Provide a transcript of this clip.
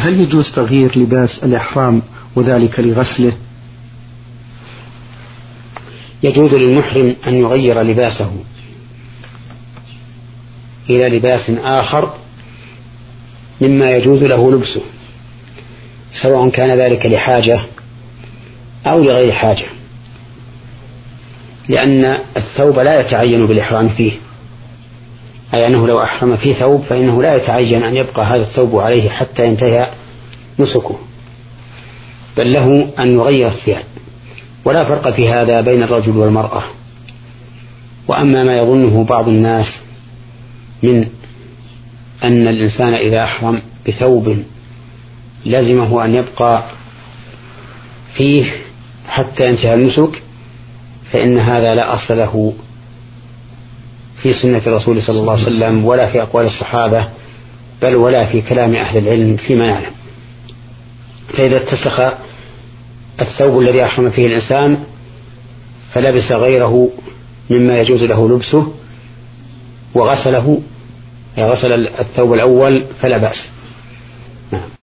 هل يجوز تغيير لباس الإحرام وذلك لغسله؟ يجوز للمحرم أن يغير لباسه إلى لباس آخر مما يجوز له لبسه، سواء كان ذلك لحاجة أو لغير حاجة، لأن الثوب لا يتعين بالإحرام فيه، أي أنه لو أحرم في ثوب فإنه لا يتعين أن يبقى هذا الثوب عليه حتى ينتهي نسكه، بل له أن يغير الثياب، ولا فرق في هذا بين الرجل والمرأة. وأما ما يظنه بعض الناس من أن الإنسان إذا أحرم بثوب لازمه أن يبقى فيه حتى ينتهي النسك، فإن هذا لا أصل له في سنة الرسول صلى الله عليه وسلم ولا في أقوال الصحابة، بل ولا في كلام أهل العلم فيما يعلم. فإذا اتسخ الثوب الذي أحرم فيه الإنسان فلبس غيره مما يجوز له لبسه وغسله، غسل الثوب الأول فلا بأس.